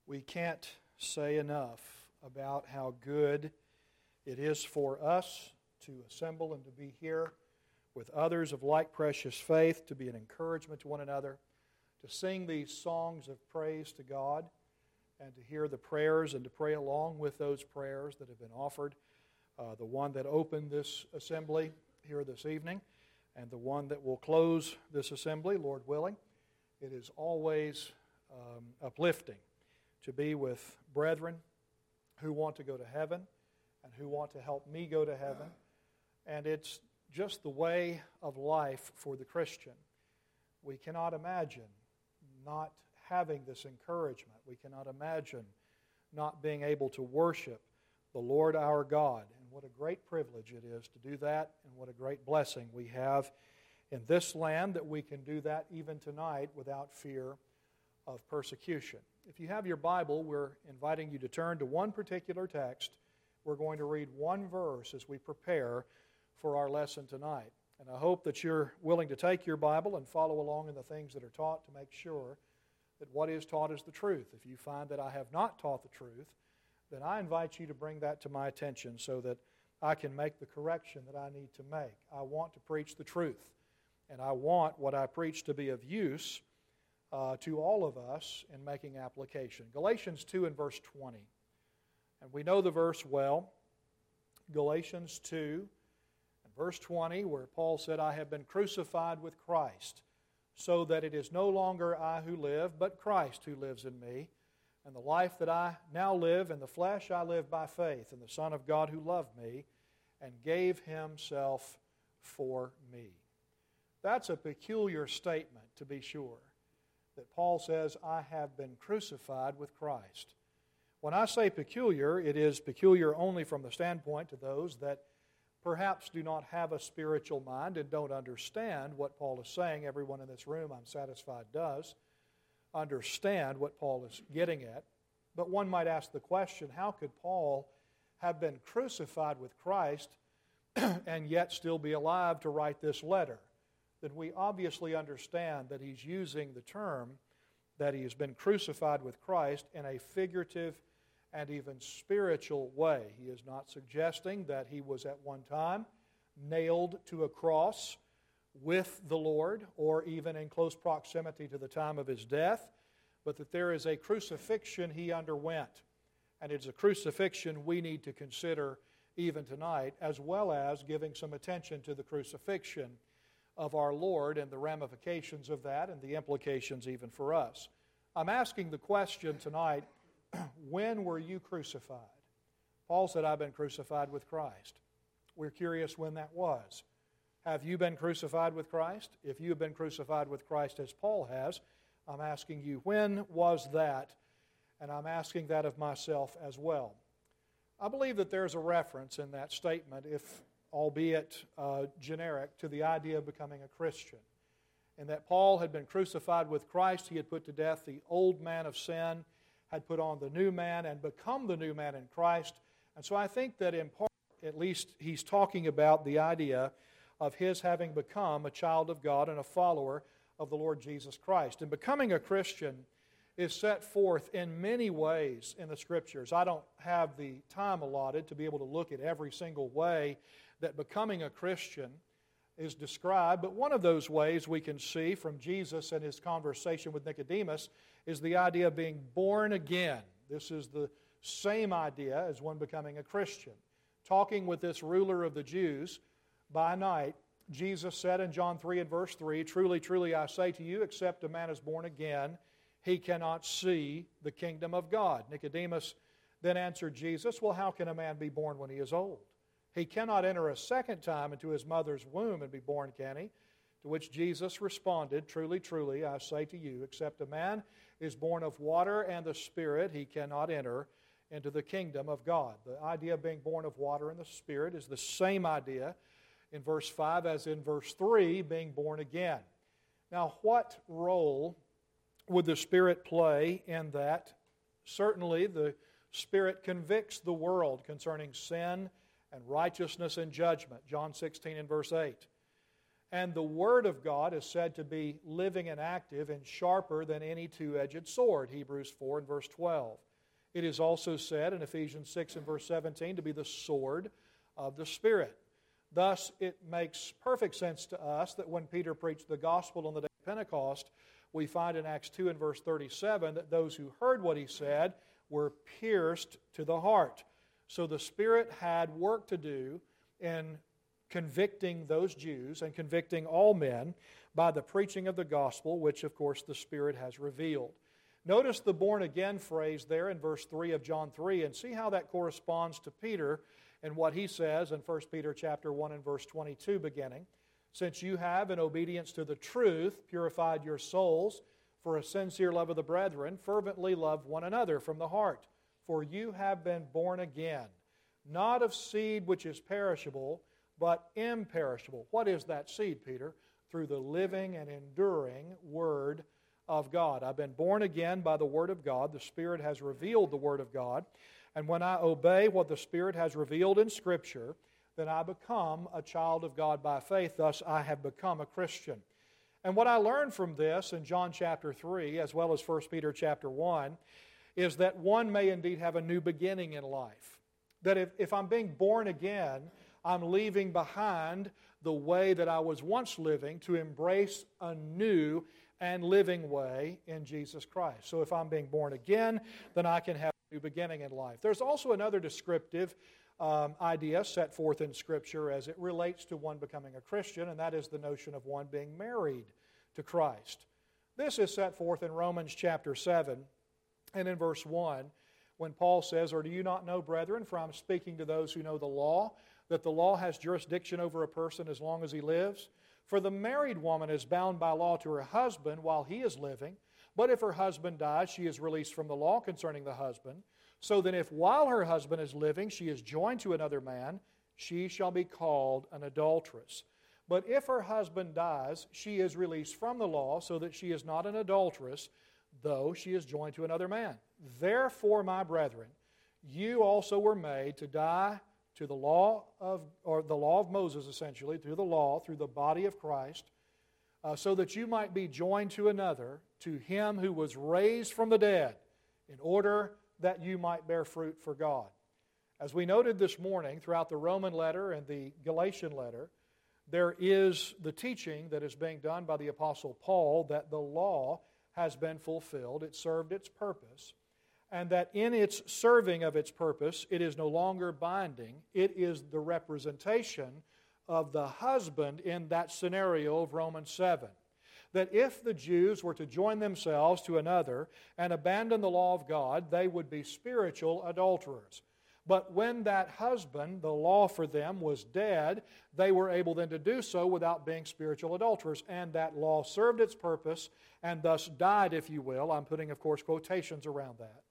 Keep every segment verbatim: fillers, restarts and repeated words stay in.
We can't say enough about how good it is for us to assemble and to be here with others of like precious faith, to be an encouragement to one another, to sing these songs of praise to God, and to hear the prayers and to pray along with those prayers that have been offered. Uh, the one that opened this assembly here this evening, and the one that will close this assembly, Lord willing. It is always um, uplifting to be with brethren who want to go to heaven and who want to help me go to heaven. And it's just the way of life for the Christian. We cannot imagine not having this encouragement. We cannot imagine not being able to worship the Lord our God. And what a great privilege it is to do that, and what a great blessing we have in this land that we can do that even tonight without fear of persecution. If you have your Bible, we're inviting you to turn to one particular text. We're going to read one verse as we prepare for our lesson tonight. And I hope that you're willing to take your Bible and follow along in the things that are taught to make sure that what is taught is the truth. If you find that I have not taught the truth, then I invite you to bring that to my attention so that I can make the correction that I need to make. I want to preach the truth, and I want what I preach to be of use uh, to all of us in making application. Galatians two and verse twenty. And we know the verse well. Galatians two and verse twenty, where Paul said, I have been crucified with Christ, so that it is no longer I who live, but Christ who lives in me. And the life that I now live in the flesh, I live by faith in the Son of God who loved me and gave Himself for me. That's a peculiar statement, to be sure, that Paul says, I have been crucified with Christ. When I say peculiar, it is peculiar only from the standpoint to those that perhaps do not have a spiritual mind and don't understand what Paul is saying. Everyone in this room, I'm satisfied, does understand what Paul is getting at. But one might ask the question, how could Paul have been crucified with Christ and yet still be alive to write this letter? Then we obviously understand that he's using the term that he has been crucified with Christ in a figurative and even spiritual way. He is not suggesting that he was at one time nailed to a cross with the Lord, or even in close proximity to the time of his death, but that there is a crucifixion he underwent. And it's a crucifixion we need to consider even tonight, as well as giving some attention to the crucifixion of our Lord and the ramifications of that and the implications even for us. I'm asking the question tonight, when were you crucified? Paul said, I've been crucified with Christ. We're curious when that was. Have you been crucified with Christ? If you have been crucified with Christ as Paul has, I'm asking you, when was that? And I'm asking that of myself as well. I believe that there's a reference in that statement, if albeit uh, generic, to the idea of becoming a Christian. And that Paul had been crucified with Christ. He had put to death the old man of sin, had put on the new man, and become the new man in Christ. And so I think that in part, at least, he's talking about the idea of his having become a child of God and a follower of the Lord Jesus Christ. And becoming a Christian is set forth in many ways in the Scriptures. I don't have the time allotted to be able to look at every single way that becoming a Christian is described, but one of those ways we can see from Jesus and his conversation with Nicodemus is the idea of being born again. This is the same idea as one becoming a Christian. Talking with this ruler of the Jews by night, Jesus said in John three and verse three, Truly, truly, I say to you, except a man is born again, he cannot see the kingdom of God. Nicodemus then answered Jesus, Well, how can a man be born when he is old? He cannot enter a second time into his mother's womb and be born, can he? To which Jesus responded, Truly, truly, I say to you, except a man is born of water and the Spirit, he cannot enter into the kingdom of God. The idea of being born of water and the Spirit is the same idea in verse five as in verse three, being born again. Now, what role would the Spirit play in that? Certainly, the Spirit convicts the world concerning sin and righteousness and judgment. John sixteen and verse eight. And the Word of God is said to be living and active and sharper than any two-edged sword, Hebrews four and verse twelve. It is also said in Ephesians six and verse seventeen to be the sword of the Spirit. Thus, it makes perfect sense to us that when Peter preached the gospel on the day of Pentecost, we find in Acts two and verse thirty-seven that those who heard what he said were pierced to the heart. So the Spirit had work to do in convicting those Jews and convicting all men by the preaching of the gospel, which of course the Spirit has revealed. Notice the born again phrase there in verse three of John three, and see how that corresponds to Peter and what he says in First Peter chapter one and verse twenty-two beginning. Since you have, in obedience to the truth, purified your souls for a sincere love of the brethren, fervently love one another from the heart. For you have been born again, not of seed which is perishable, but imperishable. What is that seed, Peter? Through the living and enduring Word of God. I've been born again by the Word of God. The Spirit has revealed the Word of God. And when I obey what the Spirit has revealed in Scripture, then I become a child of God by faith. Thus, I have become a Christian. And what I learned from this in John chapter three, as well as First Peter chapter one, is that one may indeed have a new beginning in life. That if, if I'm being born again, I'm leaving behind the way that I was once living to embrace a new and living way in Jesus Christ. So if I'm being born again, then I can have a new beginning in life. There's also another descriptive um, idea set forth in Scripture as it relates to one becoming a Christian, and that is the notion of one being married to Christ. This is set forth in Romans chapter seven and in verse one, when Paul says, "Or do you not know, brethren, for I'm speaking to those who know the law, that the law has jurisdiction over a person as long as he lives? For the married woman is bound by law to her husband while he is living. But if her husband dies, she is released from the law concerning the husband. So then if while her husband is living she is joined to another man, she shall be called an adulteress. But if her husband dies, she is released from the law, so that she is not an adulteress, though she is joined to another man. Therefore, my brethren, you also were made to die to the law of, or the law of Moses, essentially, through the law, through the body of Christ, uh, so that you might be joined to another, to him who was raised from the dead, in order that you might bear fruit for God." As we noted this morning, throughout the Roman letter and the Galatian letter, there is the teaching that is being done by the Apostle Paul that the law has been fulfilled, it served its purpose, and that in its serving of its purpose, it is no longer binding. It is the representation of the husband in that scenario of Romans seven. That if the Jews were to join themselves to another and abandon the law of God, they would be spiritual adulterers. But when that husband, the law for them, was dead, they were able then to do so without being spiritual adulterers. And that law served its purpose and thus died, if you will. I'm putting, of course, quotations around that.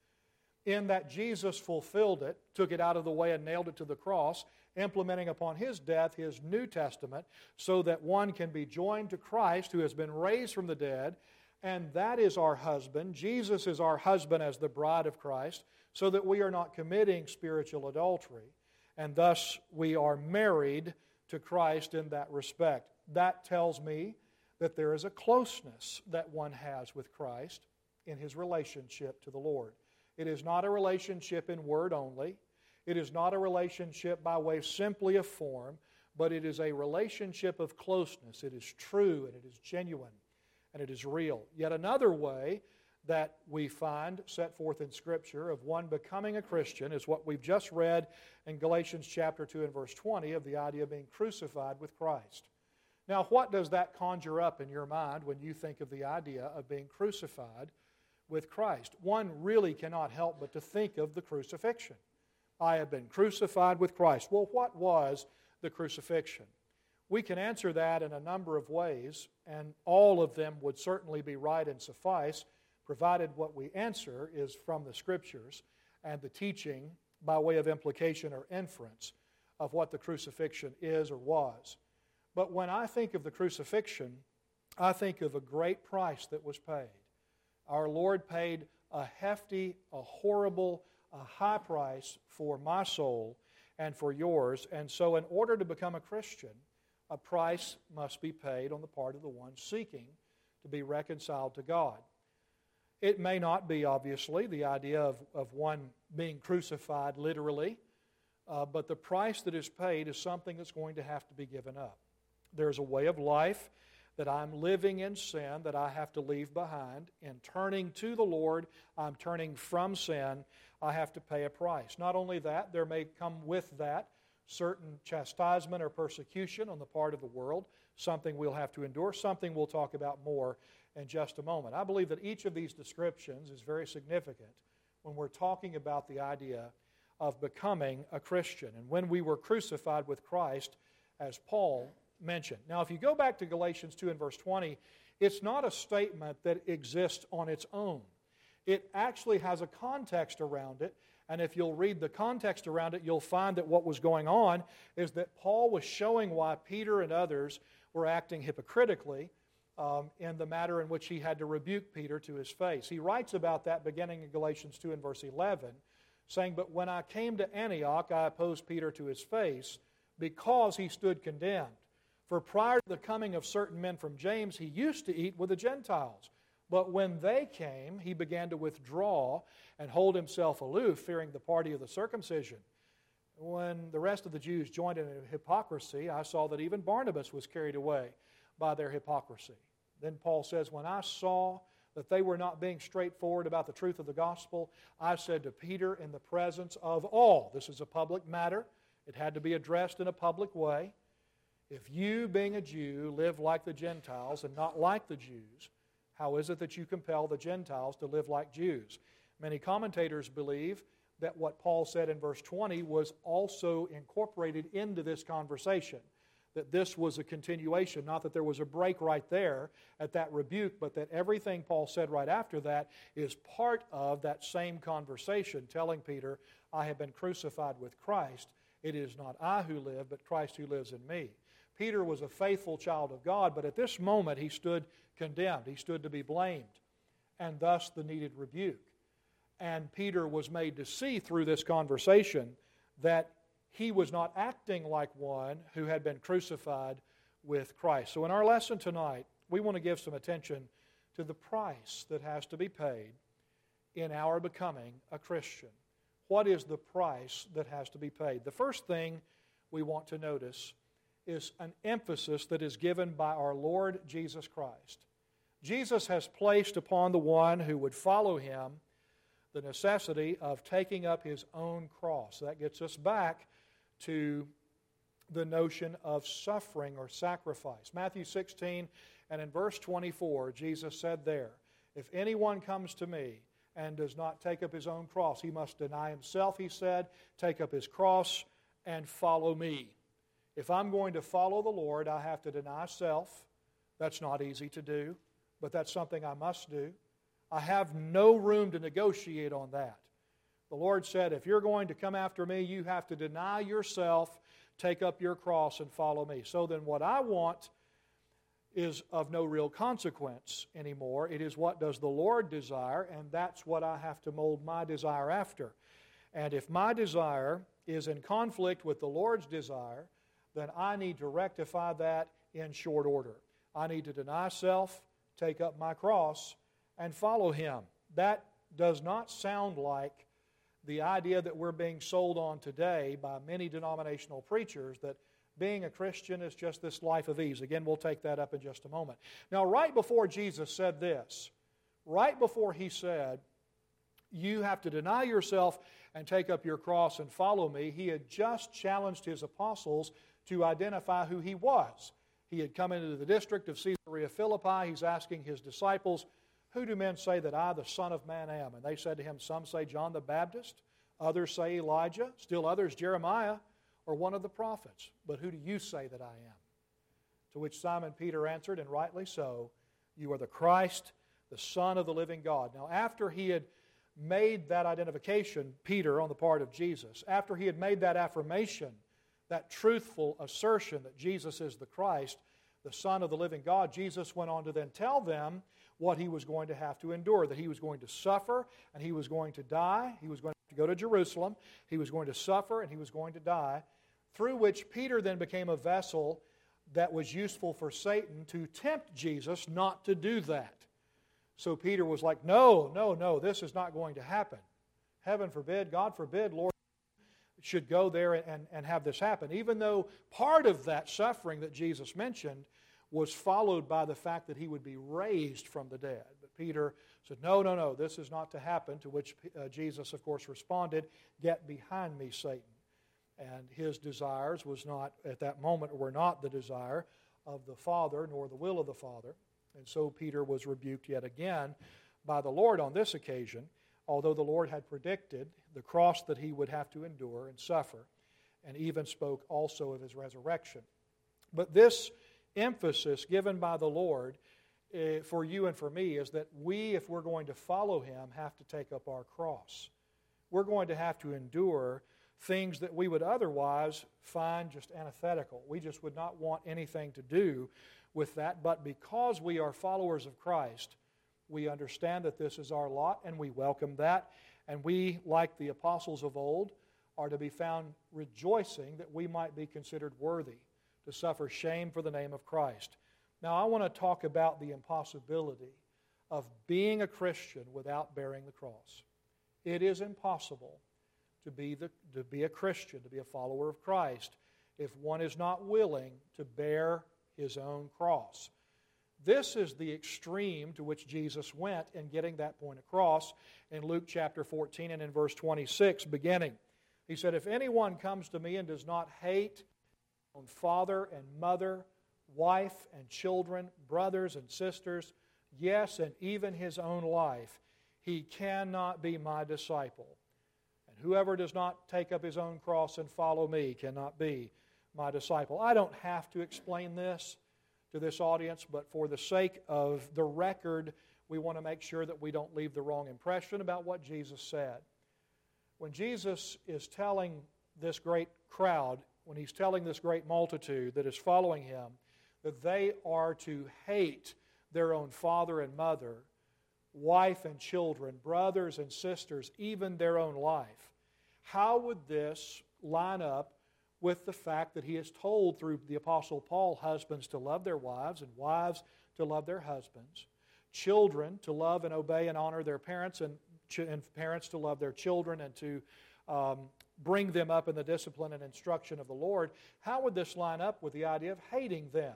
In that Jesus fulfilled it, took it out of the way and nailed it to the cross, implementing upon His death His New Testament, so that one can be joined to Christ who has been raised from the dead, and that is our husband. Jesus is our husband as the bride of Christ, so that we are not committing spiritual adultery, and thus we are married to Christ in that respect. That tells me that there is a closeness that one has with Christ in his relationship to the Lord. It is not a relationship in word only. It is not a relationship by way simply of form, but it is a relationship of closeness. It is true and it is genuine and it is real. Yet another way that we find set forth in Scripture of one becoming a Christian is what we've just read in Galatians chapter two and verse twenty of the idea of being crucified with Christ. Now, what does that conjure up in your mind when you think of the idea of being crucified with Christ? One really cannot help but to think of the crucifixion. I have been crucified with Christ. Well, what was the crucifixion? We can answer that in a number of ways, and all of them would certainly be right and suffice, provided what we answer is from the Scriptures and the teaching by way of implication or inference of what the crucifixion is or was. But when I think of the crucifixion, I think of a great price that was paid. Our Lord paid a hefty, a horrible, a high price for my soul and for yours. And so in order to become a Christian, a price must be paid on the part of the one seeking to be reconciled to God. It may not be, obviously, the idea of, of one being crucified literally, uh, but the price that is paid is something that's going to have to be given up. There's a way of life that I'm living in sin that I have to leave behind. In turning to the Lord, I'm turning from sin. I have to pay a price. Not only that, there may come with that certain chastisement or persecution on the part of the world, something we'll have to endure, something we'll talk about more in just a moment. I believe that each of these descriptions is very significant when we're talking about the idea of becoming a Christian and when we were crucified with Christ, as Paul mentioned. Now, if you go back to Galatians two and verse twenty, it's not a statement that exists on its own. It actually has a context around it, and if you'll read the context around it, you'll find that what was going on is that Paul was showing why Peter and others were acting hypocritically um, in the matter in which he had to rebuke Peter to his face. He writes about that beginning in Galatians two and verse eleven, saying, "But when I came to Antioch, I opposed Peter to his face because he stood condemned. For prior to the coming of certain men from James, he used to eat with the Gentiles. But when they came, he began to withdraw and hold himself aloof, fearing the party of the circumcision. When the rest of the Jews joined in hypocrisy, I saw that even Barnabas was carried away by their hypocrisy." Then Paul says, "When I saw that they were not being straightforward about the truth of the gospel, I said to Peter in the presence of all," this is a public matter, it had to be addressed in a public way, "if you, being a Jew, live like the Gentiles and not like the Jews, how is it that you compel the Gentiles to live like Jews?" Many commentators believe that what Paul said in verse twenty was also incorporated into this conversation, that this was a continuation, not that there was a break right there at that rebuke, but that everything Paul said right after that is part of that same conversation, telling Peter, "I have been crucified with Christ. It is not I who live, but Christ who lives in me." Peter was a faithful child of God, but at this moment he stood condemned. He stood to be blamed, and thus the needed rebuke. And Peter was made to see through this conversation that he was not acting like one who had been crucified with Christ. So in our lesson tonight, we want to give some attention to the price that has to be paid in our becoming a Christian. What is the price that has to be paid? The first thing we want to notice is an emphasis that is given by our Lord Jesus Christ. Jesus has placed upon the one who would follow him the necessity of taking up his own cross. That gets us back to the notion of suffering or sacrifice. Matthew sixteen and in verse twenty-four, Jesus said there, "If anyone comes to me and does not take up his own cross, he must deny himself," he said, "take up his cross and follow me." If I'm going to follow the Lord, I have to deny self. That's not easy to do, but that's something I must do. I have no room to negotiate on that. The Lord said, if you're going to come after me, you have to deny yourself, take up your cross, and follow me. So then what I want is of no real consequence anymore. It is what does the Lord desire, and that's what I have to mold my desire after. And if my desire is in conflict with the Lord's desire, then I need to rectify that in short order. I need to deny self, take up my cross, and follow Him. That does not sound like the idea that we're being sold on today by many denominational preachers, that being a Christian is just this life of ease. Again, we'll take that up in just a moment. Now, right before Jesus said this, right before He said, you have to deny yourself and take up your cross and follow me, He had just challenged His apostles to identify who He was. He had come into the district of Caesarea Philippi. He's asking His disciples, who do men say that I, the Son of Man, am? And they said to Him, some say John the Baptist, others say Elijah, still others Jeremiah, or one of the prophets. But who do you say that I am? To which Simon Peter answered, and rightly so, you are the Christ, the Son of the living God. Now, after he had made that identification, Peter, on the part of Jesus, after he had made that affirmation, that truthful assertion that Jesus is the Christ, the Son of the living God, Jesus went on to then tell them what He was going to have to endure, that He was going to suffer and He was going to die. He was going to go to Jerusalem. He was going to suffer and He was going to die, through which Peter then became a vessel that was useful for Satan to tempt Jesus not to do that. So Peter was like, no, no, no, this is not going to happen. Heaven forbid, God forbid, Lord, should go there and, and have this happen. Even though part of that suffering that Jesus mentioned was followed by the fact that he would be raised from the dead. But Peter said, no, no, no, this is not to happen, to which uh, Jesus, of course, responded, get behind me, Satan. And his desires was not, at that moment, were not the desire of the Father, nor the will of the Father. And so Peter was rebuked yet again by the Lord on this occasion, although the Lord had predicted the cross that he would have to endure and suffer, and even spoke also of his resurrection. But this emphasis given by the Lord uh, for you and for me is that we, if we're going to follow him, have to take up our cross. We're going to have to endure things that we would otherwise find just antithetical. We just would not want anything to do with that. But because we are followers of Christ, we understand that this is our lot, and we welcome that. And we, like the apostles of old, are to be found rejoicing that we might be considered worthy to suffer shame for the name of Christ. Now, I want to talk about the impossibility of being a Christian without bearing the cross. It is impossible to be, the, to be a Christian, to be a follower of Christ, if one is not willing to bear his own cross. This is the extreme to which Jesus went in getting that point across in Luke chapter fourteen and in verse twenty-six beginning. He said, if anyone comes to me and does not hate his own father and mother, wife and children, brothers and sisters, yes, and even his own life, he cannot be my disciple. And whoever does not take up his own cross and follow me cannot be my disciple. I don't have to explain this to this audience, but for the sake of the record, we want to make sure that we don't leave the wrong impression about what Jesus said. When Jesus is telling this great crowd, when he's telling this great multitude that is following him, that they are to hate their own father and mother, wife and children, brothers and sisters, even their own life, how would this line up with the fact that he has told through the Apostle Paul husbands to love their wives and wives to love their husbands, children to love and obey and honor their parents, and, ch- and parents to love their children and to um, bring them up in the discipline and instruction of the Lord? How would this line up with the idea of hating them?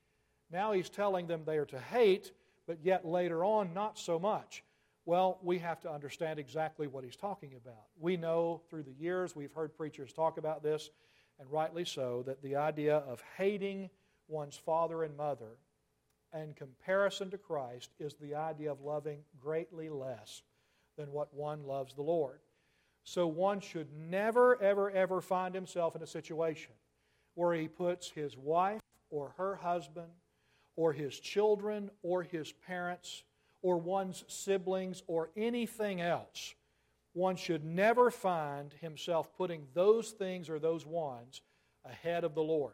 Now he's telling them they are to hate, but yet later on not so much. Well, we have to understand exactly what he's talking about. We know through the years, we've heard preachers talk about this, and rightly so, that the idea of hating one's father and mother in comparison to Christ is the idea of loving greatly less than what one loves the Lord. So one should never, ever, ever find himself in a situation where he puts his wife or her husband or his children or his parents or one's siblings or anything else. One should never find himself putting those things or those ones ahead of the Lord.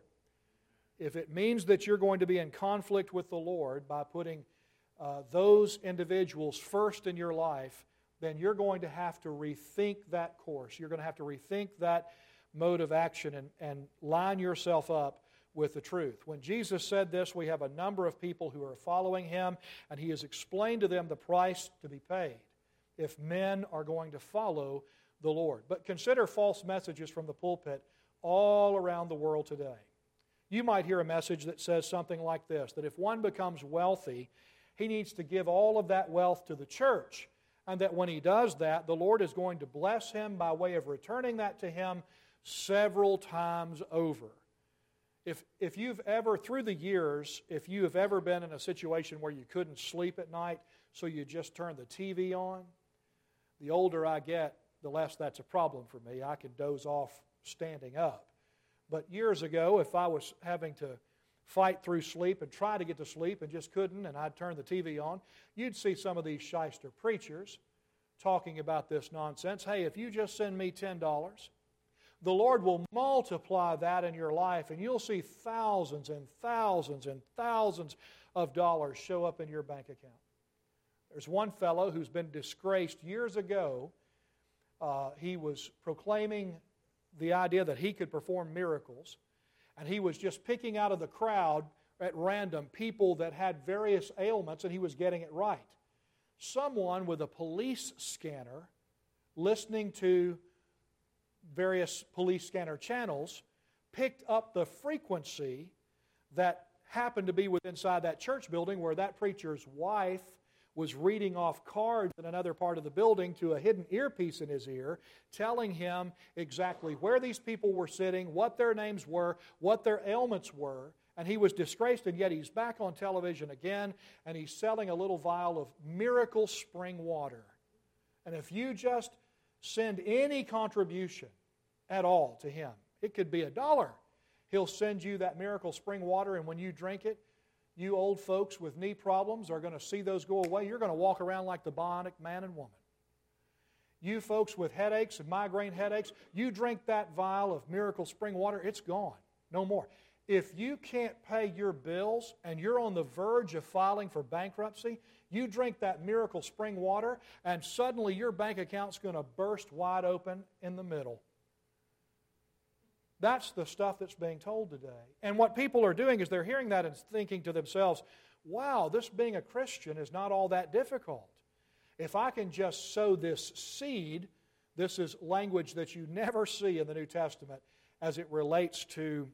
If it means that you're going to be in conflict with the Lord by putting uh, those individuals first in your life, then you're going to have to rethink that course. You're going to have to rethink that mode of action and, and line yourself up with the truth. When Jesus said this, we have a number of people who are following him, and he has explained to them the price to be paid if men are going to follow the Lord. But consider false messages from the pulpit all around the world today. You might hear a message that says something like this, that if one becomes wealthy, he needs to give all of that wealth to the church, and that when he does that, the Lord is going to bless him by way of returning that to him several times over. If, if you've ever, through the years, if you have ever been in a situation where you couldn't sleep at night, so you just turn the T V on, the older I get, the less that's a problem for me. I can doze off standing up. But years ago, if I was having to fight through sleep and try to get to sleep and just couldn't, and I'd turn the T V on, you'd see some of these shyster preachers talking about this nonsense. Hey, if you just send me ten dollars, the Lord will multiply that in your life, and you'll see thousands and thousands and thousands of dollars show up in your bank account. There's one fellow who's been disgraced years ago. Uh, he was proclaiming the idea that he could perform miracles, And he was just picking out of the crowd at random people that had various ailments, and he was getting it right. Someone with a police scanner listening to various police scanner channels picked up the frequency that happened to be within inside that church building where that preacher's wife was reading off cards in another part of the building to a hidden earpiece in his ear, telling him exactly where these people were sitting, what their names were, what their ailments were. And he was disgraced, and yet he's back on television again, and he's selling a little vial of miracle spring water. And if you just send any contribution at all to him, it could be a dollar, he'll send you that miracle spring water, and when you drink it, you old folks with knee problems are going to see those go away. You're going to walk around like the bionic man and woman. You folks with headaches and migraine headaches, you drink that vial of miracle spring water, it's gone. No more. If you can't pay your bills and you're on the verge of filing for bankruptcy, you drink that miracle spring water and suddenly your bank account's going to burst wide open in the middle. That's the stuff that's being told today. And what people are doing is they're hearing that and thinking to themselves, wow, this being a Christian is not all that difficult. If I can just sow this seed, this is language that you never see in the New Testament as it relates to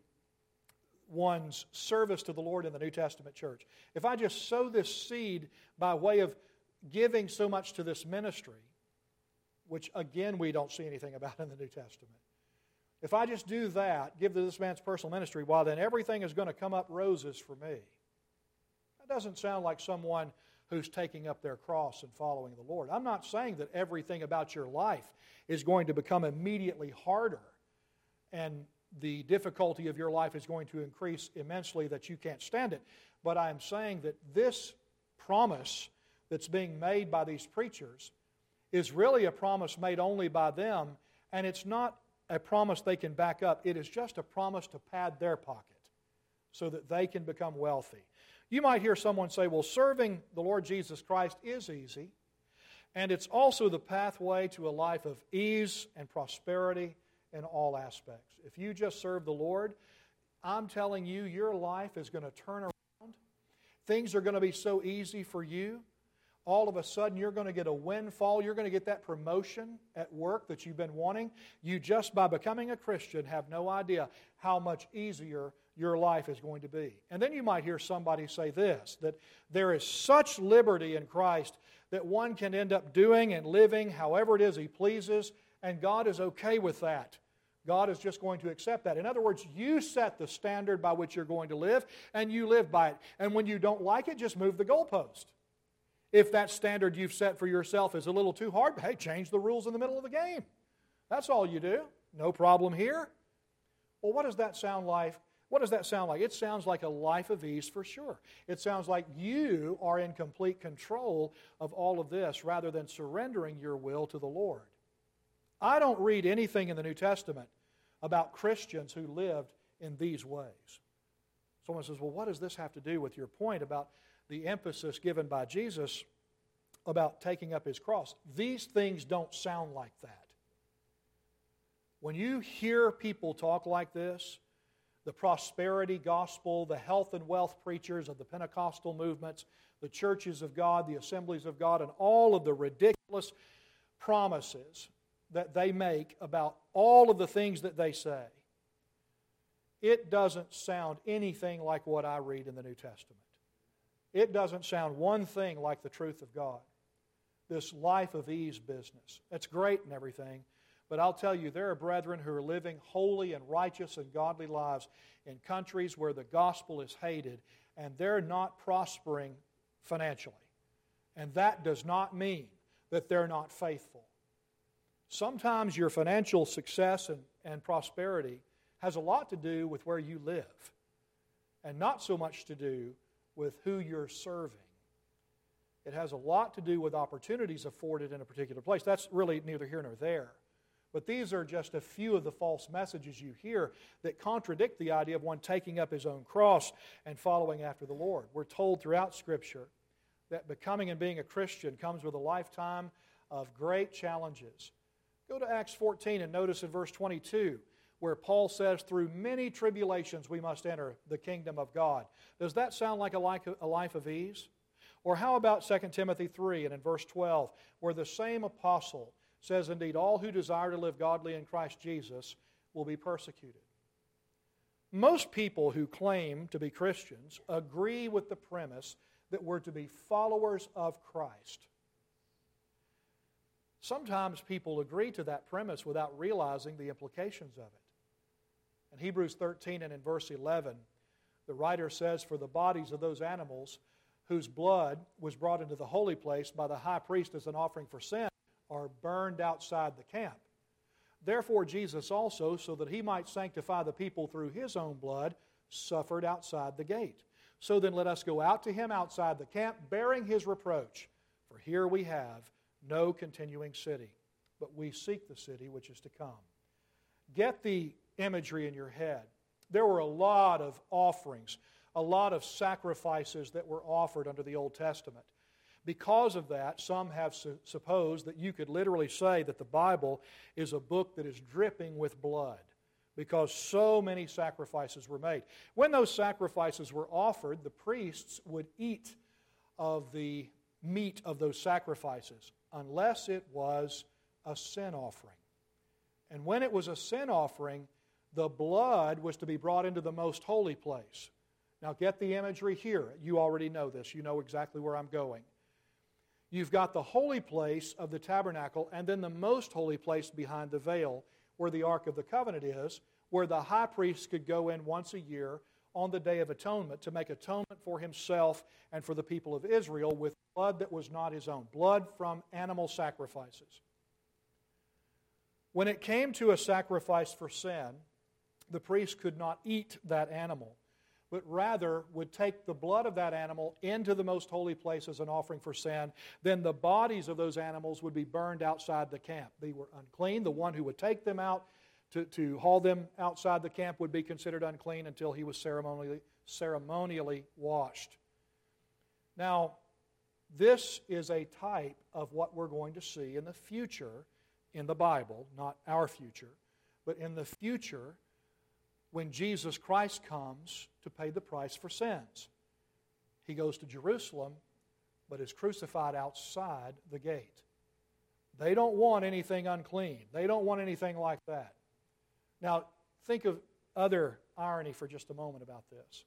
one's service to the Lord in the New Testament church. If I just sow this seed by way of giving so much to this ministry, which again we don't see anything about in the New Testament, if I just do that, give to this man's personal ministry, well then everything is going to come up roses for me. That doesn't sound like someone who's taking up their cross and following the Lord. I'm not saying that everything about your life is going to become immediately harder and the difficulty of your life is going to increase immensely that you can't stand it. But I'm saying that this promise that's being made by these preachers is really a promise made only by them, and it's not a promise they can back up. It is just a promise to pad their pocket so that they can become wealthy. You might hear someone say, well, serving the Lord Jesus Christ is easy, and it's also the pathway to a life of ease and prosperity in all aspects. If you just serve the Lord, I'm telling you, your life is going to turn around. Things are going to be so easy for you. All of a sudden, you're going to get a windfall. You're going to get that promotion at work that you've been wanting. You just, by becoming a Christian, have no idea how much easier your life is going to be. And then you might hear somebody say this, that there is such liberty in Christ that one can end up doing and living however it is he pleases, and God is okay with that. God is just going to accept that. In other words, you set the standard by which you're going to live, and you live by it. And when you don't like it, just move the goalpost. If that standard you've set for yourself is a little too hard, hey, change the rules in the middle of the game. That's all you do. No problem here. Well, what does that sound like? What does that sound like? It sounds like a life of ease for sure. It sounds like you are in complete control of all of this rather than surrendering your will to the Lord. I don't read anything in the New Testament about Christians who lived in these ways. Someone says, well, what does this have to do with your point about the emphasis given by Jesus about taking up His cross? These things don't sound like that. When you hear people talk like this, the prosperity gospel, the health and wealth preachers of the Pentecostal movements, the churches of God, the assemblies of God, and all of the ridiculous promises that they make about all of the things that they say, it doesn't sound anything like what I read in the New Testament. It doesn't sound one thing like the truth of God. This life of ease business. It's great and everything, but I'll tell you, there are brethren who are living holy and righteous and godly lives in countries where the gospel is hated, and they're not prospering financially. And that does not mean that they're not faithful. Sometimes your financial success and, and prosperity has a lot to do with where you live, and not so much to do with who you're serving. It has a lot to do with opportunities afforded in a particular place. That's really neither here nor there. But these are just a few of the false messages you hear that contradict the idea of one taking up his own cross and following after the Lord. We're told throughout Scripture that becoming and being a Christian comes with a lifetime of great challenges. Go to Acts fourteen and notice in verse twenty-two where Paul says, through many tribulations we must enter the kingdom of God. Does that sound like a life, a life of ease? Or how about Second Timothy three and in verse twelve, where the same apostle says, indeed, all who desire to live godly in Christ Jesus will be persecuted. Most people who claim to be Christians agree with the premise that we're to be followers of Christ. Sometimes people agree to that premise without realizing the implications of it. In Hebrews thirteen and in verse eleven, the writer says, for the bodies of those animals whose blood was brought into the holy place by the high priest as an offering for sin are burned outside the camp. Therefore Jesus also, so that he might sanctify the people through his own blood, suffered outside the gate. So then let us go out to him outside the camp, bearing his reproach. For here we have no continuing city, but we seek the city which is to come. Get the imagery in your head. There were a lot of offerings, a lot of sacrifices that were offered under the Old Testament. Because of that, some have su- supposed that you could literally say that the Bible is a book that is dripping with blood, because so many sacrifices were made. When those sacrifices were offered, the priests would eat of the meat of those sacrifices, unless it was a sin offering. And when it was a sin offering, the blood was to be brought into the most holy place. Now get the imagery here. You already know this. You know exactly where I'm going. You've got the holy place of the tabernacle and then the most holy place behind the veil where the Ark of the Covenant is, where the high priest could go in once a year on the Day of Atonement to make atonement for himself and for the people of Israel with blood that was not his own, blood from animal sacrifices. When it came to a sacrifice for sin, the priest could not eat that animal, but rather would take the blood of that animal into the most holy place as an offering for sin. Then the bodies of those animals would be burned outside the camp. They were unclean. The one who would take them out to, to haul them outside the camp would be considered unclean until he was ceremonially, ceremonially washed. Now, this is a type of what we're going to see in the future in the Bible, not our future, but in the future when Jesus Christ comes to pay the price for sins. He goes to Jerusalem, but is crucified outside the gate. They don't want anything unclean. They don't want anything like that. Now, think of other irony for just a moment about this.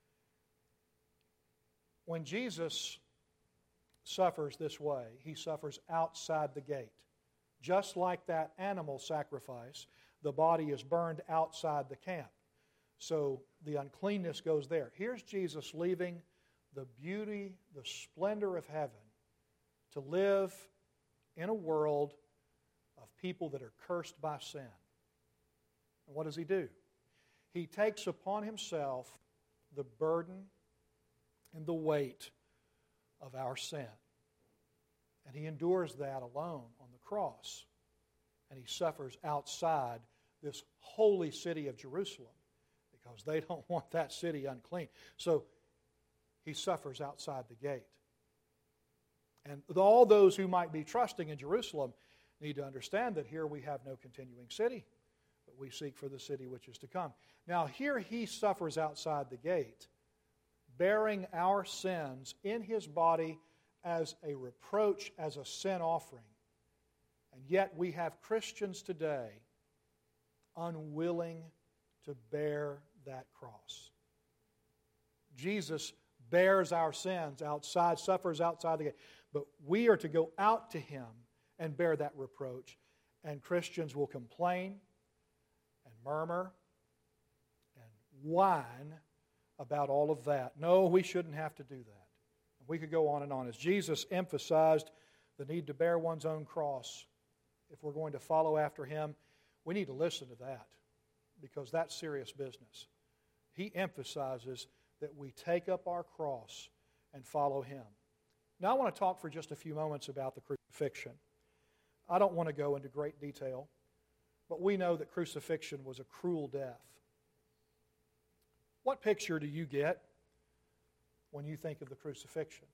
When Jesus suffers this way, he suffers outside the gate. Just like that animal sacrifice, the body is burned outside the camp. So the uncleanness goes there. Here's Jesus leaving the beauty, the splendor of heaven to live in a world of people that are cursed by sin. And what does he do? He takes upon himself the burden and the weight of our sin. And he endures that alone on the cross. And he suffers outside this holy city of Jerusalem because they don't want that city unclean. So he suffers outside the gate. And all those who might be trusting in Jerusalem need to understand that here we have no continuing city, but we seek for the city which is to come. Now here he suffers outside the gate, bearing our sins in his body as a reproach, as a sin offering. And yet we have Christians today unwilling to bear that cross. Jesus bears our sins outside, suffers outside the gate. But we are to go out to him and bear that reproach. And Christians will complain and murmur and whine about all of that. No, we shouldn't have to do that. We could go on and on. As Jesus emphasized the need to bear one's own cross, if we're going to follow after him, we need to listen to that because that's serious business. He emphasizes that we take up our cross and follow him. Now I want to talk for just a few moments about the crucifixion. I don't want to go into great detail, but we know that crucifixion was a cruel death. What picture do you get when you think of the crucifixion?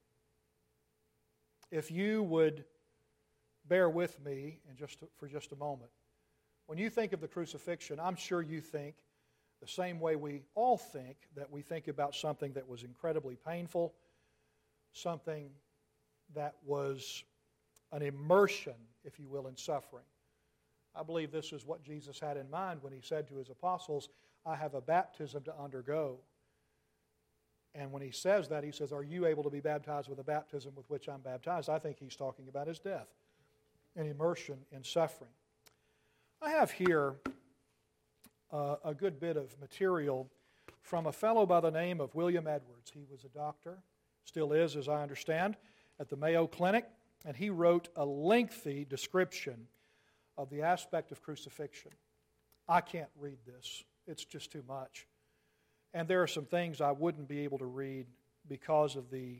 If you would bear with me in just for just a moment, When you think of the crucifixion, I'm sure you think the same way we all think, that we think about something that was incredibly painful, something that was an immersion, if you will, in suffering. I believe this is what Jesus had in mind when he said to his apostles, I have a baptism to undergo. And when he says that, he says, are you able to be baptized with the baptism with which I'm baptized? I think he's talking about his death, an immersion in suffering. I have here uh, a good bit of material from a fellow by the name of William Edwards. He was a doctor, still is, as I understand, at the Mayo Clinic, and he wrote a lengthy description of the aspect of crucifixion. I can't read this. It's just too much. And there are some things I wouldn't be able to read because of the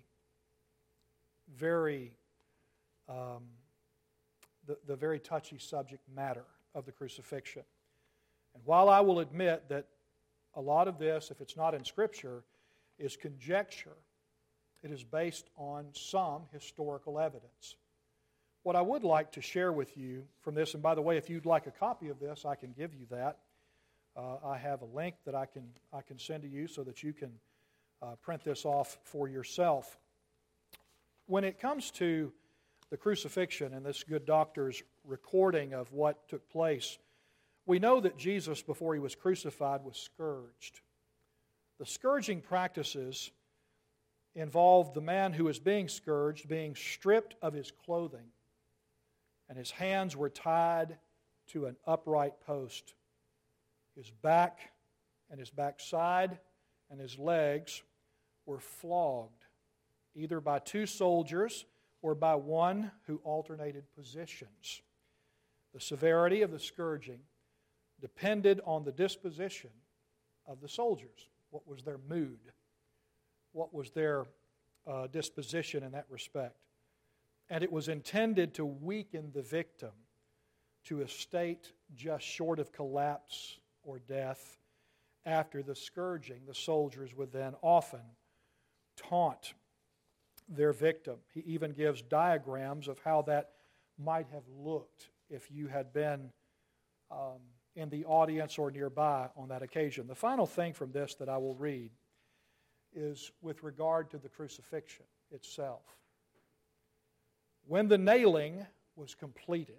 very, um, the, the very touchy subject matter of the crucifixion. And while I will admit that a lot of this, if it's not in Scripture, is conjecture, it is based on some historical evidence. What I would like to share with you from this, and by the way, if you'd like a copy of this, I can give you that. Uh, I have a link that I can I can send to you so that you can uh, print this off for yourself. When it comes to the crucifixion and this good doctor's recording of what took place, we know that Jesus, before he was crucified, was scourged. The scourging practices involved the man who was being scourged being stripped of his clothing, and his hands were tied to an upright post. His back and his backside and his legs were flogged, either by two soldiers or by one who alternated positions. The severity of the scourging depended on the disposition of the soldiers. What was their mood? What was their uh, disposition in that respect? And it was intended to weaken the victim to a state just short of collapse or death. After the scourging, the soldiers would then often taunt their victim. He even gives diagrams of how that might have looked if you had been um, in the audience or nearby on that occasion. The final thing from this that I will read is with regard to the crucifixion itself. When the nailing was completed,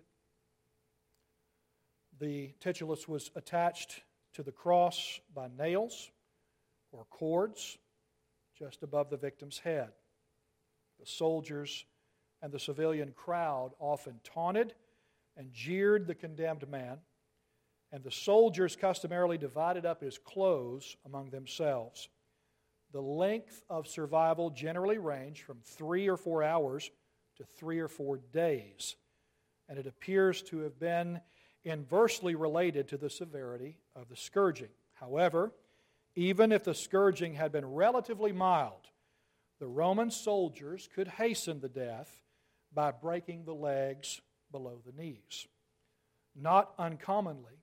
the titulus was attached to the cross by nails or cords just above the victim's head. The soldiers and the civilian crowd often taunted and jeered the condemned man, and the soldiers customarily divided up his clothes among themselves. The length of survival generally ranged from three or four hours to three or four days, and it appears to have been inversely related to the severity of the scourging. However, even if the scourging had been relatively mild, the Roman soldiers could hasten the death by breaking the legs below the knees. Not uncommonly,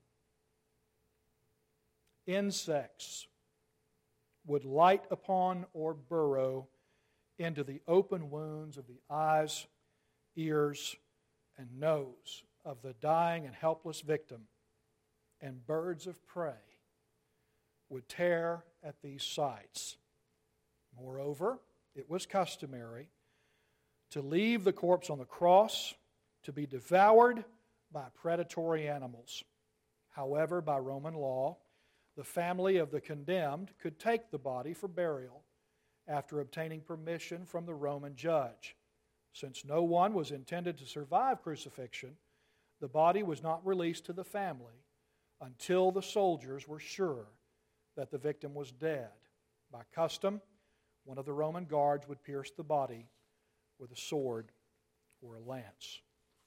insects would light upon or burrow into the open wounds of the eyes, ears, and nose of the dying and helpless victim, and birds of prey would tear at these sites. Moreover, it was customary to leave the corpse on the cross to be devoured by predatory animals. However, by Roman law, the family of the condemned could take the body for burial after obtaining permission from the Roman judge. Since no one was intended to survive crucifixion, the body was not released to the family until the soldiers were sure that the victim was dead. By custom, one of the Roman guards would pierce the body with a sword or a lance.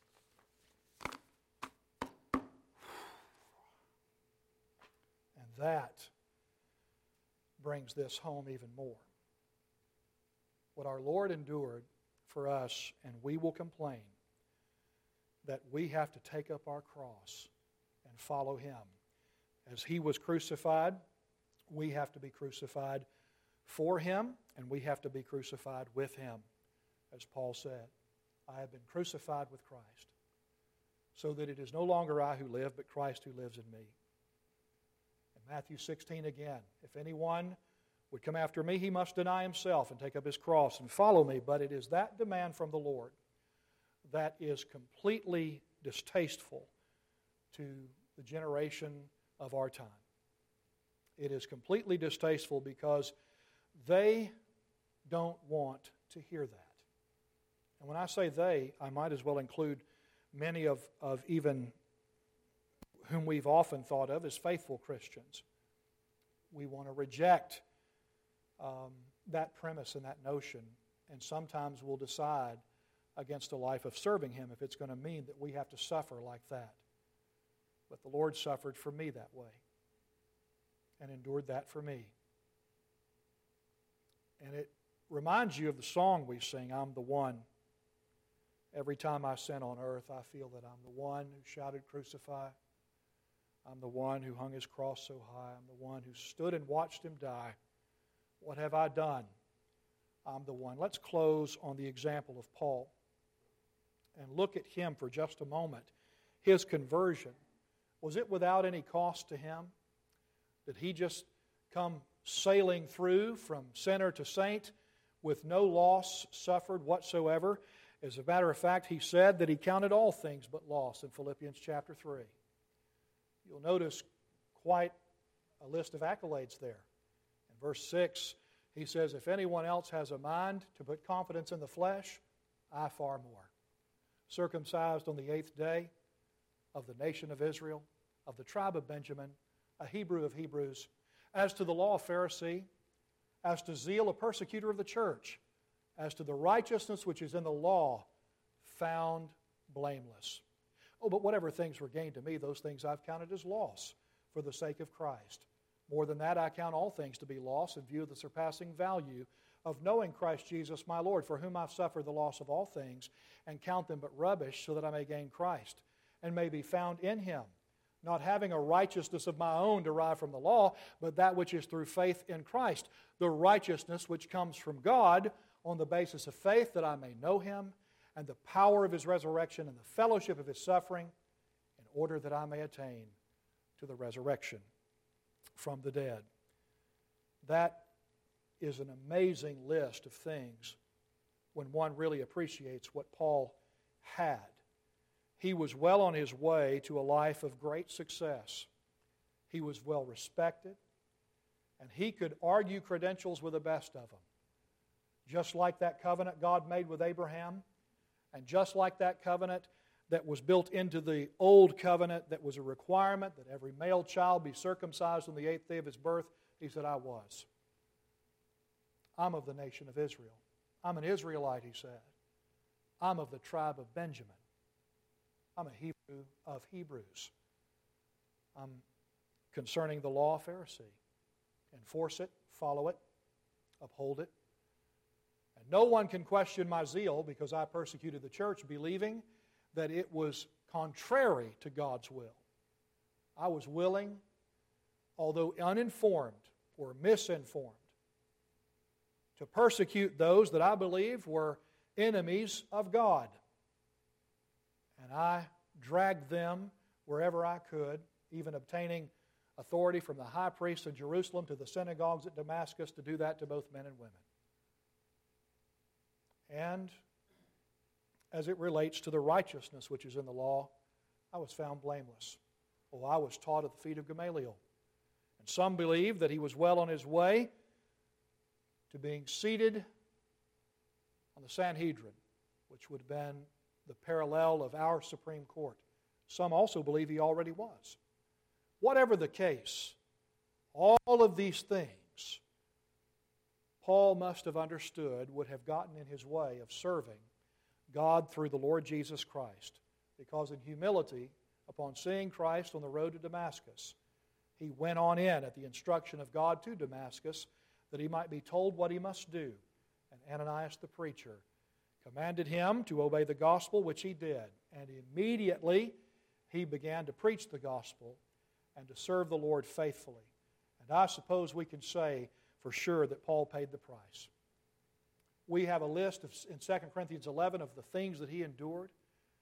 And that brings this home even more. What our Lord endured for us, and we will complain that we have to take up our cross and follow Him. As He was crucified, we have to be crucified for Him, and we have to be crucified with Him. As Paul said, I have been crucified with Christ. so that it is no longer I who live, but Christ who lives in me. In Matthew sixteen again, if anyone would come after me, he must deny himself and take up his cross and follow me. But it is that demand from the Lord that is completely distasteful to the generation of our time. It is completely distasteful because they don't want to hear that. And when I say they, I might as well include many of, of even whom we've often thought of as faithful Christians. We want to reject um, that premise and that notion, and sometimes we'll decide against a life of serving Him if it's going to mean that we have to suffer like that. But the Lord suffered for me that way and endured that for me. And it reminds you of the song we sing, I'm the one. Every time I sin on earth, I feel that I'm the one who shouted, crucify. I'm the one who hung His cross so high. I'm the one who stood and watched Him die. What have I done? I'm the one. Let's close on the example of Paul and look at him for just a moment. His conversion, was it without any cost to him? Did he just come sailing through from sinner to saint with no loss suffered whatsoever? As a matter of fact, he said that he counted all things but loss in Philippians chapter three. You'll notice quite a list of accolades there. In verse six, he says, if anyone else has a mind to put confidence in the flesh, I far more. Circumcised on the eighth day, of the nation of Israel, of the tribe of Benjamin, a Hebrew of Hebrews, as to the law, a Pharisee, as to zeal, a persecutor of the church, as to the righteousness which is in the law, found blameless. Oh, but whatever things were gained to me, those things I've counted as loss for the sake of Christ. More than that, I count all things to be loss in view of the surpassing value of knowing Christ Jesus my Lord, for whom I've suffered the loss of all things, and count them but rubbish, so that I may gain Christ, and may be found in Him, not having a righteousness of my own derived from the law, but that which is through faith in Christ, the righteousness which comes from God on the basis of faith, that I may know Him, and the power of His resurrection, and the fellowship of His suffering, in order that I may attain to the resurrection from the dead. That is an amazing list of things when one really appreciates what Paul had. He was well on his way to a life of great success. He was well respected, and he could argue credentials with the best of them. Just like that covenant God made with Abraham, and just like that covenant that was built into the old covenant that was a requirement that every male child be circumcised on the eighth day of his birth, he said, I was. I'm of the nation of Israel. I'm an Israelite, he said. I'm of the tribe of Benjamin. I'm a Hebrew of Hebrews. I'm concerning the law, a Pharisee. Enforce it, follow it, uphold it. And no one can question my zeal because I persecuted the church, believing that it was contrary to God's will. I was willing, although uninformed or misinformed, to persecute those that I believed were enemies of God. And I dragged them wherever I could, even obtaining authority from the high priest of Jerusalem to the synagogues at Damascus to do that to both men and women. And as it relates to the righteousness which is in the law, I was found blameless. Oh, I was taught at the feet of Gamaliel. And some believe that he was well on his way to being seated on the Sanhedrin, which would have been the parallel of our Supreme Court. Some also believe he already was. Whatever the case, all of these things Paul must have understood would have gotten in his way of serving God through the Lord Jesus Christ, because in humility, upon seeing Christ on the road to Damascus, he went on in at the instruction of God to Damascus that he might be told what he must do. And Ananias the preacher commanded him to obey the gospel, which he did. And immediately he began to preach the gospel and to serve the Lord faithfully. And I suppose we can say for sure that Paul paid the price. We have a list of, in Second Corinthians eleven of the things that he endured.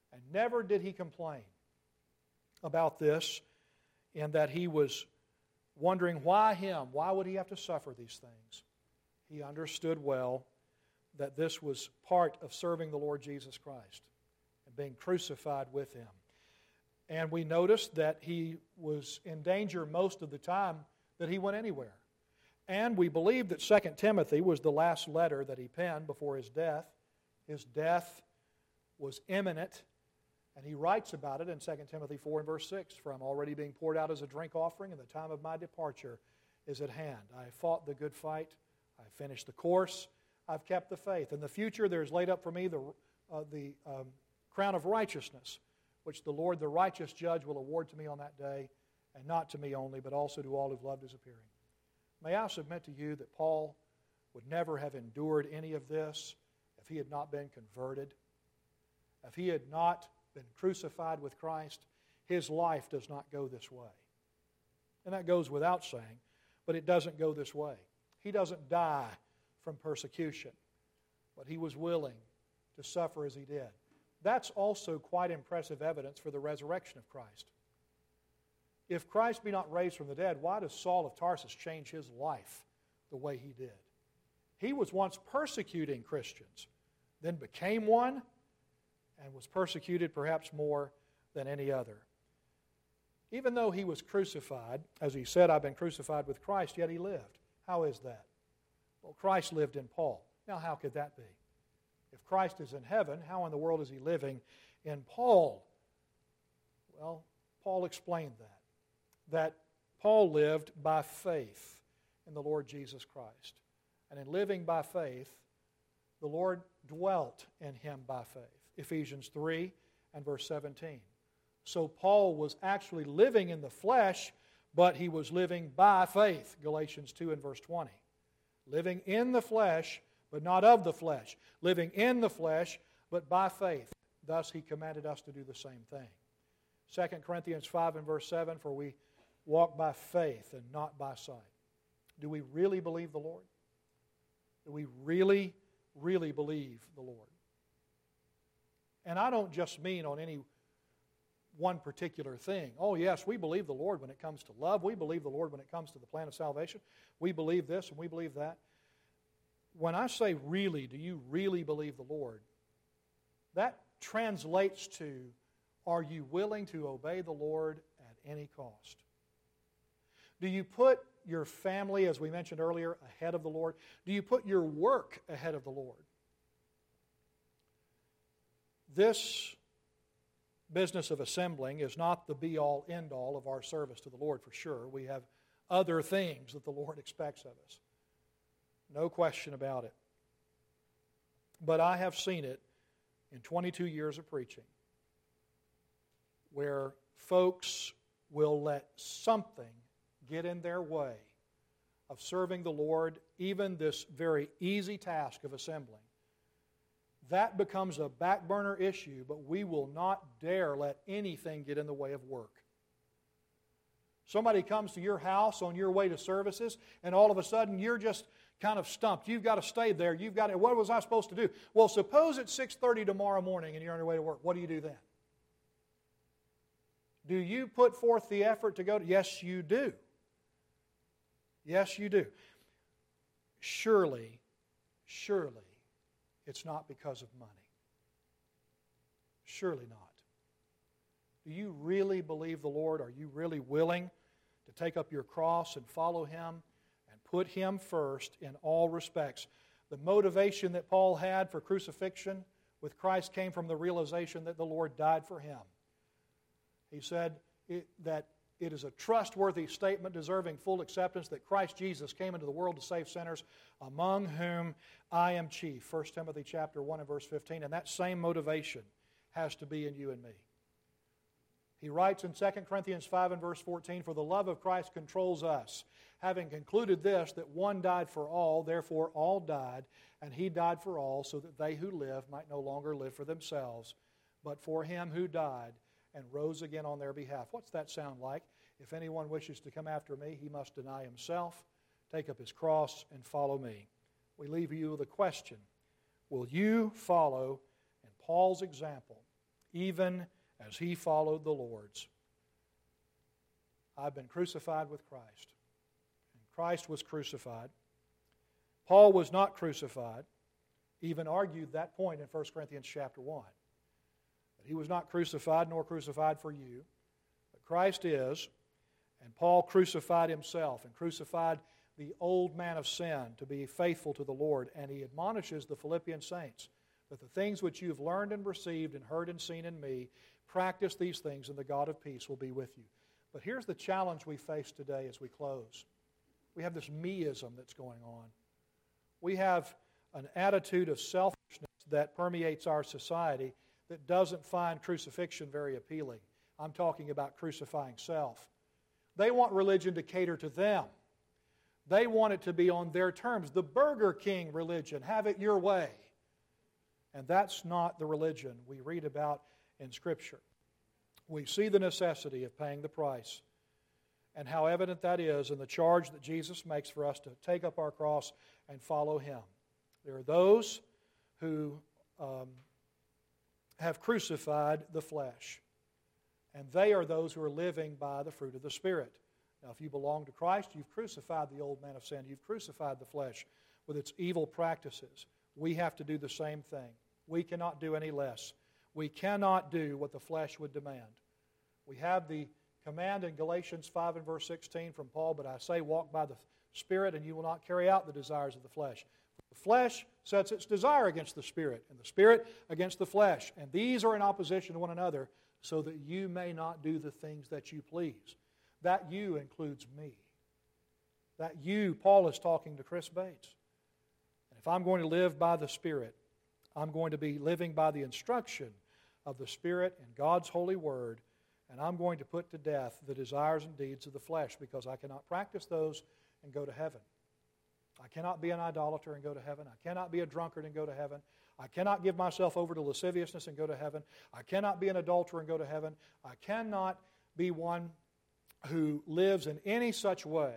And never did he complain about this, in that he was wondering why him? Why would he have to suffer these things? He understood well that this was part of serving the Lord Jesus Christ and being crucified with Him. And we noticed that he was in danger most of the time that he went anywhere. And we believe that Second Timothy was the last letter that he penned before his death. His death was imminent, and he writes about it in Second Timothy four and verse six, "For I'm already being poured out as a drink offering, and the time of my departure is at hand. I have fought the good fight, I have finished the course, I've kept the faith. In the future there is laid up for me the, uh, the um, crown of righteousness, which the Lord, the righteous judge, will award to me on that day, and not to me only, but also to all who've loved His appearing." May I submit to you that Paul would never have endured any of this if he had not been converted, if he had not been crucified with Christ. His life does not go this way. And that goes without saying, but it doesn't go this way. He doesn't die from persecution, but he was willing to suffer as he did. That's also quite impressive evidence for the resurrection of Christ. If Christ be not raised from the dead, why does Saul of Tarsus change his life the way he did? He was once persecuting Christians, then became one, and was persecuted perhaps more than any other. Even though he was crucified, as he said, "I've been crucified with Christ," yet he lived. How is that? Well, Christ lived in Paul. Now, how could that be? If Christ is in heaven, how in the world is he living in Paul? Well, Paul explained that. That Paul lived by faith in the Lord Jesus Christ. And in living by faith, the Lord dwelt in him by faith. Ephesians three and verse seventeen. So Paul was actually living in the flesh, but he was living by faith. Galatians two and verse twenty. Living in the flesh, but not of the flesh. Living in the flesh, but by faith. Thus he commanded us to do the same thing. Second Corinthians five and verse seven, "For we walk by faith and not by sight." Do we really believe the Lord? Do we really, really believe the Lord? And I don't just mean on any one particular thing. Oh yes, we believe the Lord when it comes to love. We believe the Lord when it comes to the plan of salvation. We believe this and we believe that. When I say really, do you really believe the Lord? That translates to, are you willing to obey the Lord at any cost? Do you put your family, as we mentioned earlier, ahead of the Lord? Do you put your work ahead of the Lord? This business of assembling is not the be-all, end-all of our service to the Lord, for sure. We have other things that the Lord expects of us. No question about it. But I have seen it in twenty-two years of preaching, where folks will let something get in their way of serving the Lord, even this very easy task of assembling. That becomes a back burner issue, but we will not dare let anything get in the way of work. Somebody comes to your house on your way to services, and all of a sudden you're just kind of stumped. You've got to stay there. You've got to, what was I supposed to do? Well, suppose it's six thirty tomorrow morning and you're on your way to work. What do you do then? Do you put forth the effort to go to? Yes, you do. Yes, you do. Surely, surely, it's not because of money. Surely not. Do you really believe the Lord? Are you really willing to take up your cross and follow Him and put Him first in all respects? The motivation that Paul had for crucifixion with Christ came from the realization that the Lord died for him. He said it, that it is a trustworthy statement deserving full acceptance that Christ Jesus came into the world to save sinners, among whom I am chief. First Timothy chapter one and verse fifteen. And that same motivation has to be in you and me. He writes in Second Corinthians five and verse fourteen, "For the love of Christ controls us, having concluded this, that one died for all, therefore all died, and He died for all, so that they who live might no longer live for themselves, but for Him who died and rose again on their behalf." What's that sound like? If anyone wishes to come after me, he must deny himself, take up his cross, and follow me. We leave you with a question. Will you follow in Paul's example even as he followed the Lord's. I've been crucified with Christ. And Christ was crucified. Paul was not crucified, even argued that point in First Corinthians chapter one. That he was not crucified, nor crucified for you, but Christ is, and Paul crucified himself and crucified the old man of sin to be faithful to the Lord. And he admonishes the Philippian saints that the things which you have learned and received and heard and seen in me, practice these things, and the God of peace will be with you. But here's the challenge we face today as we close. We have this me-ism that's going on. We have an attitude of selfishness that permeates our society that doesn't find crucifixion very appealing. I'm talking about crucifying self. They want religion to cater to them. They want it to be on their terms. The Burger King religion, have it your way. And that's not the religion we read about in Scripture. We see the necessity of paying the price and how evident that is in the charge that Jesus makes for us to take up our cross and follow Him. There are those who um, have crucified the flesh, and they are those who are living by the fruit of the Spirit. Now, if you belong to Christ, you've crucified the old man of sin. You've crucified the flesh with its evil practices. We have to do the same thing. We cannot do any less. We cannot do what the flesh would demand. We have the command in Galatians five and verse sixteen from Paul, but I say, walk by the Spirit, and you will not carry out the desires of the flesh. The flesh sets its desire against the Spirit, and the Spirit against the flesh. And these are in opposition to one another, so that you may not do the things that you please. That you includes me. That you, Paul is talking to Chris Bates. And if I'm going to live by the Spirit, I'm going to be living by the instruction of the Spirit and God's holy word, and I'm going to put to death the desires and deeds of the flesh, because I cannot practice those and go to heaven. I cannot be an idolater and go to heaven. I cannot be a drunkard and go to heaven. I cannot give myself over to lasciviousness and go to heaven. I cannot be an adulterer and go to heaven. I cannot be one who lives in any such way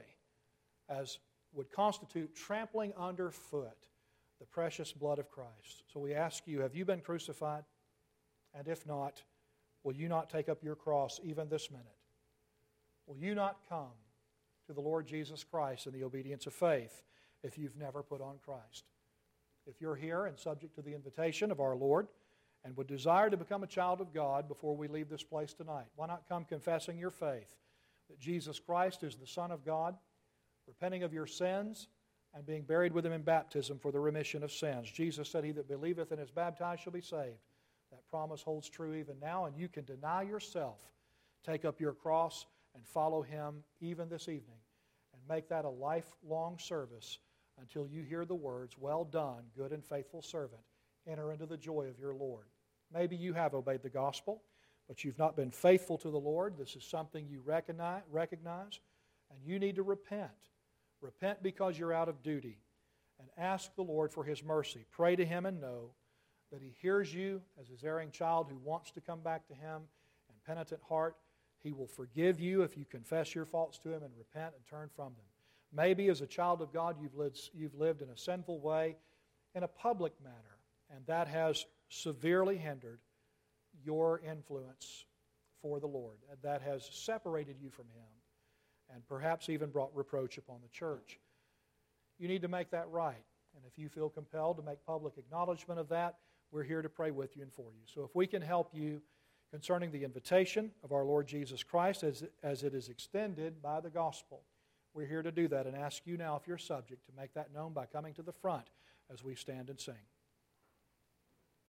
as would constitute trampling underfoot the precious blood of Christ. So we ask you, have you been crucified? And if not, will you not take up your cross even this minute? Will you not come to the Lord Jesus Christ in the obedience of faith if you've never put on Christ? If you're here and subject to the invitation of our Lord and would desire to become a child of God before we leave this place tonight, why not come confessing your faith that Jesus Christ is the Son of God, repenting of your sins, and being buried with Him in baptism for the remission of sins. Jesus said, he that believeth and is baptized shall be saved. That promise holds true even now, and you can deny yourself, take up your cross, and follow Him even this evening, and make that a lifelong service until you hear the words, well done, good and faithful servant, enter into the joy of your Lord. Maybe you have obeyed the gospel, but you've not been faithful to the Lord. This is something you recognize, recognize, and you need to repent. Repent because you're out of duty, and ask the Lord for His mercy. Pray to Him and know that He hears you as His erring child who wants to come back to Him in penitent heart. He will forgive you if you confess your faults to Him and repent and turn from them. Maybe as a child of God you've lived, you've lived in a sinful way in a public manner, and that has severely hindered your influence for the Lord. That has separated you from Him and perhaps even brought reproach upon the church. You need to make that right. And if you feel compelled to make public acknowledgement of that, we're here to pray with you and for you. So if we can help you concerning the invitation of our Lord Jesus Christ as, as it is extended by the gospel, we're here to do that and ask you now, if you're subject, to make that known by coming to the front as we stand and sing.